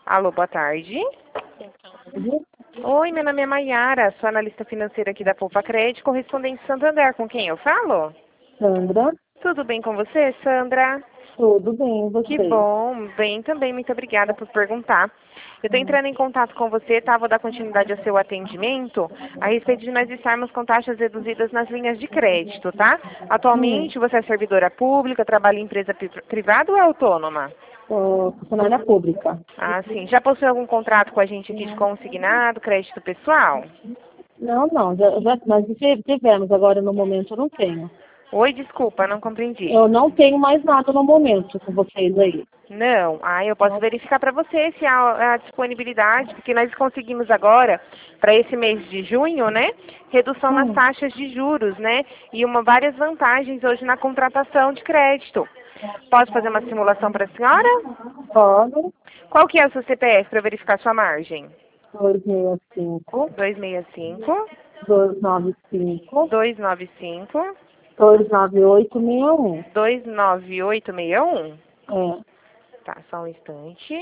Alô, boa tarde. Oi, meu nome é Maiara, sou analista financeira aqui da Poupa Crédito, correspondente Santander. Com quem eu falo? Sandra, Tudo bem com você, Sandra? tudo bem, e Que você? bom, bem também, muito obrigada por perguntar. Eu estou entrando em contato com você, tá? Vou dar continuidade ao seu atendimento a respeito de nós estarmos com taxas reduzidas nas linhas de crédito, tá? Atualmente você é servidora pública, trabalha em empresa privada ou é autônoma? Sou funcionária pública. Ah, sim. Já possui algum contrato com a gente aqui de consignado, crédito pessoal? Não, nós tivemos, agora no momento eu não tenho. Oi, desculpa, não compreendi. Eu não tenho mais nada no momento com vocês aí. Não, eu posso verificar para você se há a disponibilidade, porque nós conseguimos agora, para esse mês de junho, né, redução nas Hum, taxas de juros, né, e várias vantagens hoje na contratação de crédito. Posso fazer uma simulação para a senhora? pode, Qual que é o seu CPF para verificar sua margem? 265, 265, 295, 295, 29861. 29861. É, Tá, só um instante.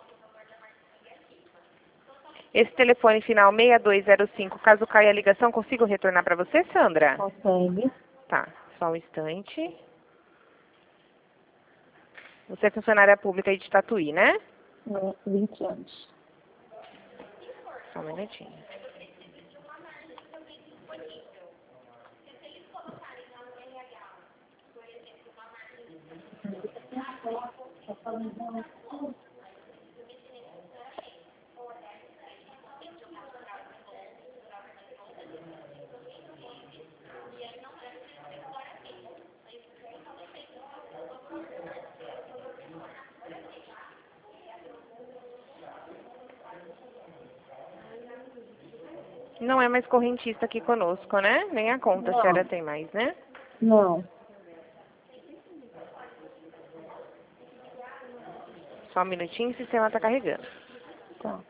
Esse telefone final 6205, caso caia a ligação, consigo retornar para você, Sandra? consegue. Tá, só um instante. Você é funcionária pública aí de Tatuí, né? 20 anos. Só um minutinho. Não é mais correntista aqui conosco, né? Nem a conta a senhora Não, tem mais, né? não. Só um minutinho, o sistema está carregando. Tá.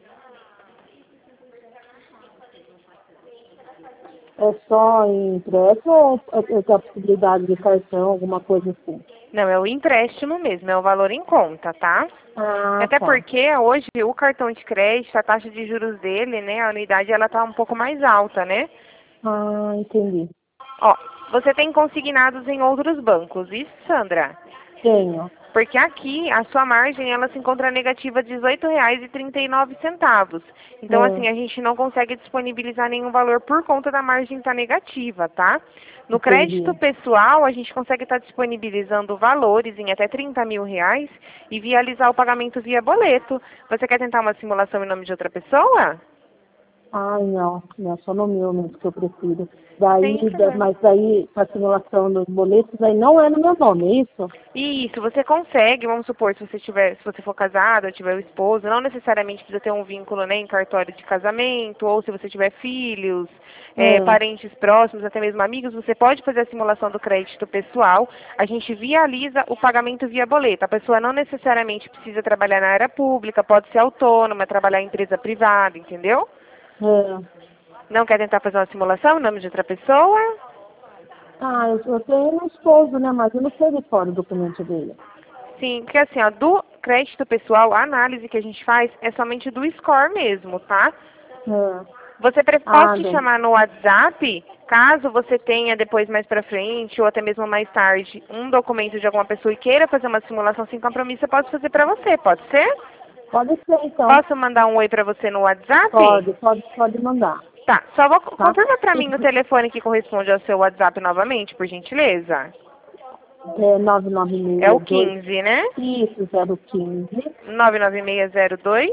É só em empréstimo ou tem a possibilidade de cartão, alguma coisa assim? Não, é o empréstimo mesmo, é o valor em conta, tá? Ah, Até tá. porque hoje o cartão de crédito, a taxa de juros dele, né, a anuidade, ela tá um pouco mais alta, né? Ah, entendi. Ó, você tem consignados em outros bancos, isso, Sandra? Tenho. Porque aqui a sua margem ela se encontra negativa de R$ 18,39. Então, assim, a É, gente não consegue disponibilizar nenhum valor por conta da margem estar negativa, tá? No crédito entendi. pessoal, a gente consegue estar disponibilizando valores em até R$ 30.000 e viabilizar o pagamento via boleto. Você quer tentar uma simulação em nome de outra pessoa? Ai, não, só no meu mesmo que eu prefiro. Sem problema. Mas daí, a simulação dos boletos, aí não é no meu nome, é isso? Isso, você consegue, vamos supor, se você for casada, tiver o esposo, não necessariamente precisa ter um vínculo, né, em cartório de casamento, ou se você tiver filhos, É, parentes próximos, até mesmo amigos, você pode fazer a simulação do crédito pessoal, a gente vializa o pagamento via boleto. A pessoa não necessariamente precisa trabalhar na área pública, pode ser autônoma, trabalhar em empresa privada, entendeu? é. Não quer tentar fazer uma simulação em nome de outra pessoa? Ah, eu tenho um esposo, né? Mas eu não sei de fora o documento dele. Sim, porque assim, ó, do crédito pessoal, a análise que a gente faz é somente do score mesmo, tá? É. Posso Ah, te bem. chamar no WhatsApp, caso você tenha depois mais pra frente, ou até mesmo mais tarde, um documento de alguma pessoa e queira fazer uma simulação sem compromisso, eu posso fazer pra você, pode ser? Pode ser, então. Posso mandar um oi pra você no WhatsApp? Pode mandar, Tá, só vou, tá? confirma pra mim o telefone que corresponde ao seu WhatsApp novamente, por gentileza. É É o 996 15, né? isso, 015 99602.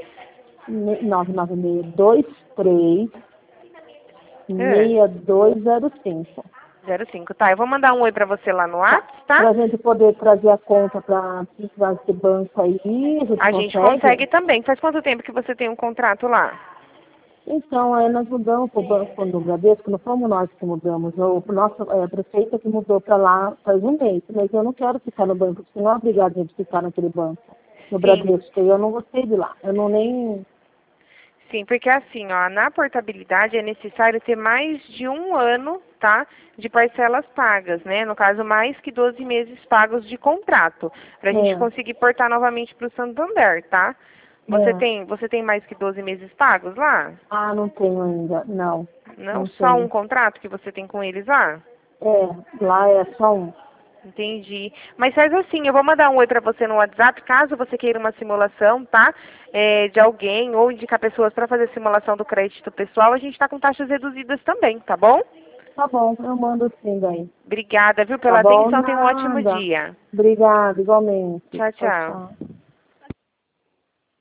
99623 É. 6205. 05. Tá, eu vou mandar um oi pra você lá no Tá. WhatsApp, tá? Para a gente poder trazer a conta para precisar desse banco aí, a gente A gente consegue consegue? também. Faz quanto tempo que você tem um contrato lá? Então, aí nós mudamos para o banco do Bradesco, não fomos nós que mudamos, o nosso prefeito que mudou para lá faz um mês, mas eu não quero ficar no banco, porque não é obrigado a gente ficar naquele banco, no Sim, Bradesco, eu não gostei de lá, eu não nem... sim, porque assim, ó, na portabilidade é necessário ter mais de um ano, tá? De parcelas pagas, né? No caso, mais que 12 meses pagos de contrato, pra gente É, conseguir portar novamente pro Santander, tá? Você tem mais que 12 meses pagos lá? Ah, não tenho ainda, não. Não? Não Só um tenho. contrato que você tem com eles lá? Lá é só um. Entendi. Mas faz assim, eu vou mandar um oi pra você no WhatsApp, caso você queira uma simulação, tá? De alguém ou indicar pessoas para fazer simulação do crédito pessoal, a gente está com taxas reduzidas também, tá bom? Tá bom, eu mando sim daí. Obrigada, viu, Tá pela bom? atenção. Tenha um ótimo Nada. dia. Obrigada, igualmente. Tchau, Tchau, tchau. tchau.